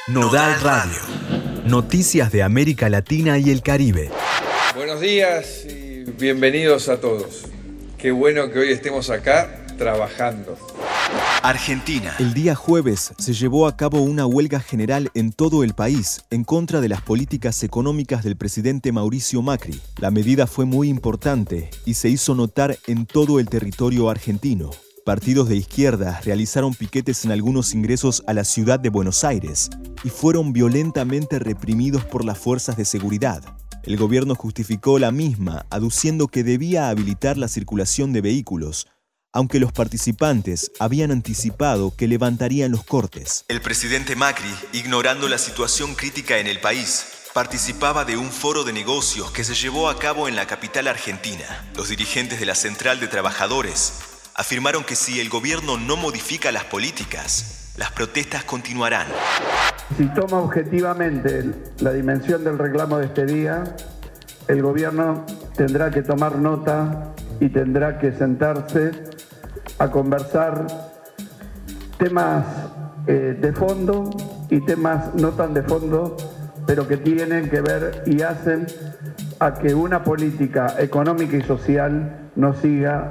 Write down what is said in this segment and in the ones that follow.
Nodal Radio. Noticias de América Latina y el Caribe. Buenos días y bienvenidos a todos. Qué bueno que hoy estemos acá trabajando. Argentina. El día jueves se llevó a cabo una huelga general en todo el país en contra de las políticas económicas del presidente Mauricio Macri. La medida fue muy importante y se hizo notar en todo el territorio argentino. Partidos de izquierda realizaron piquetes en algunos ingresos a la ciudad de Buenos Aires y fueron violentamente reprimidos por las fuerzas de seguridad. El gobierno justificó la misma, aduciendo que debía habilitar la circulación de vehículos, aunque los participantes habían anticipado que levantarían los cortes. El presidente Macri, ignorando la situación crítica en el país, participaba de un foro de negocios que se llevó a cabo en la capital argentina. Los dirigentes de la Central de Trabajadores afirmaron que si el gobierno no modifica las políticas, las protestas continuarán. Si toma objetivamente la dimensión del reclamo de este día, el gobierno tendrá que tomar nota y tendrá que sentarse a conversar temas de fondo y temas no tan de fondo, pero que tienen que ver y hacen a que una política económica y social no siga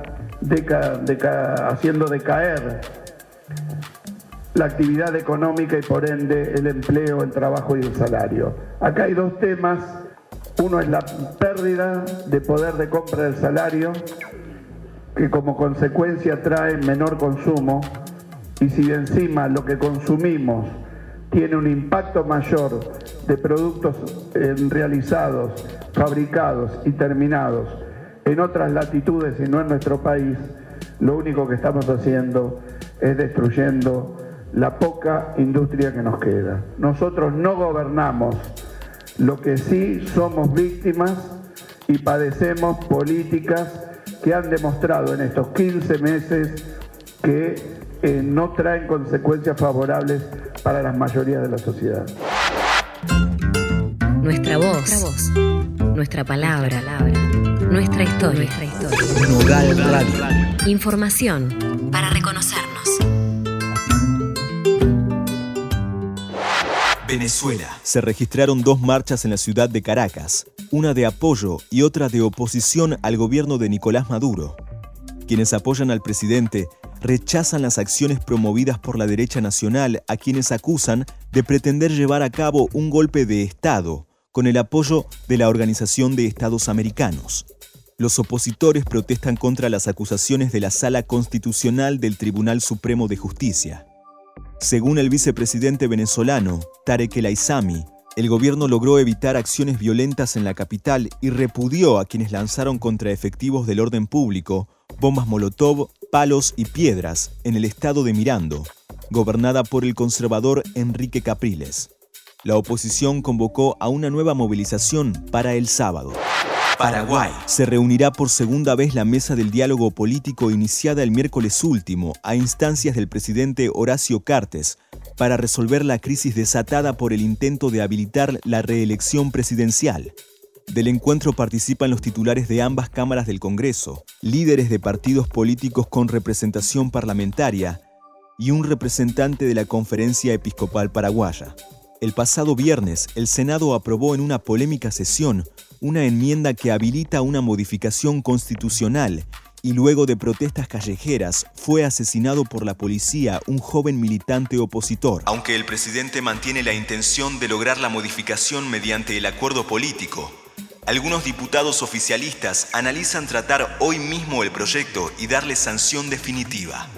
haciendo decaer la actividad económica y por ende el empleo, el trabajo y el salario. Acá hay dos temas. Uno es la pérdida de poder de compra del salario, que como consecuencia trae menor consumo, y si encima lo que consumimos tiene un impacto mayor de productos realizados, fabricados y terminados en otras latitudes y no en nuestro país, lo único que estamos haciendo es destruyendo la poca industria que nos queda. Nosotros no gobernamos, lo que sí somos víctimas y padecemos políticas que han demostrado en estos 15 meses que no traen consecuencias favorables para las mayorías de la sociedad. Nuestra voz, nuestra palabra, nuestra historia. Nodal Radio. Información para reconocernos. Venezuela. Se registraron dos marchas en la ciudad de Caracas, una de apoyo y otra de oposición al gobierno de Nicolás Maduro. Quienes apoyan al presidente rechazan las acciones promovidas por la derecha nacional, a quienes acusan de pretender llevar a cabo un golpe de Estado con el apoyo de la Organización de Estados Americanos. Los opositores protestan contra las acusaciones de la Sala Constitucional del Tribunal Supremo de Justicia. Según el vicepresidente venezolano, Tarek El Aissami, el gobierno logró evitar acciones violentas en la capital y repudió a quienes lanzaron contra efectivos del orden público bombas molotov, palos y piedras en el estado de Mirando, gobernada por el conservador Enrique Capriles. La oposición convocó a una nueva movilización para el sábado. Paraguay. Se reunirá por segunda vez la mesa del diálogo político iniciada el miércoles último a instancias del presidente Horacio Cartes para resolver la crisis desatada por el intento de habilitar la reelección presidencial. Del encuentro participan los titulares de ambas cámaras del Congreso, líderes de partidos políticos con representación parlamentaria y un representante de la Conferencia Episcopal Paraguaya. El pasado viernes, el Senado aprobó en una polémica sesión una enmienda que habilita una modificación constitucional y luego de protestas callejeras fue asesinado por la policía un joven militante opositor. Aunque el presidente mantiene la intención de lograr la modificación mediante el acuerdo político, algunos diputados oficialistas analizan tratar hoy mismo el proyecto y darle sanción definitiva.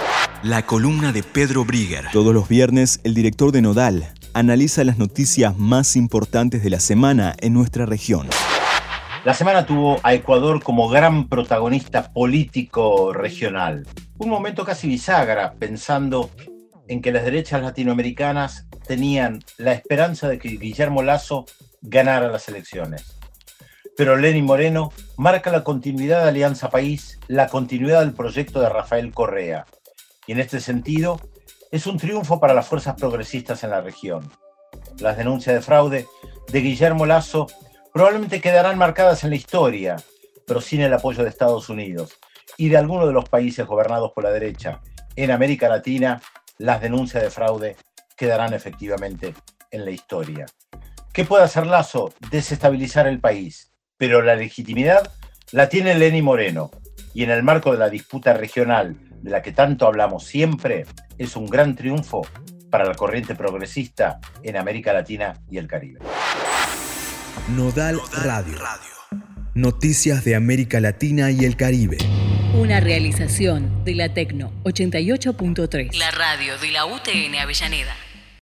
La columna de Pedro Brigger. Todos los viernes, el director de Nodal analiza las noticias más importantes de la semana en nuestra región. La semana tuvo a Ecuador como gran protagonista político regional. Un momento casi bisagra, pensando en que las derechas latinoamericanas tenían la esperanza de que Guillermo Lasso ganara las elecciones. Pero Lenín Moreno marca la continuidad de Alianza País, la continuidad del proyecto de Rafael Correa. Y en este sentido, es un triunfo para las fuerzas progresistas en la región. Las denuncias de fraude de Guillermo Lasso probablemente quedarán marcadas en la historia, pero sin el apoyo de Estados Unidos y de algunos de los países gobernados por la derecha. En América Latina, las denuncias de fraude quedarán efectivamente en la historia. ¿Qué puede hacer Lasso? Desestabilizar el país. Pero la legitimidad la tiene Lenín Moreno. Y en el marco de la disputa regional de la que tanto hablamos siempre, es un gran triunfo para la corriente progresista en América Latina y el Caribe. Nodal Radio. Noticias de América Latina y el Caribe. Una realización de la Tecno 88.3. La radio de la UTN Avellaneda.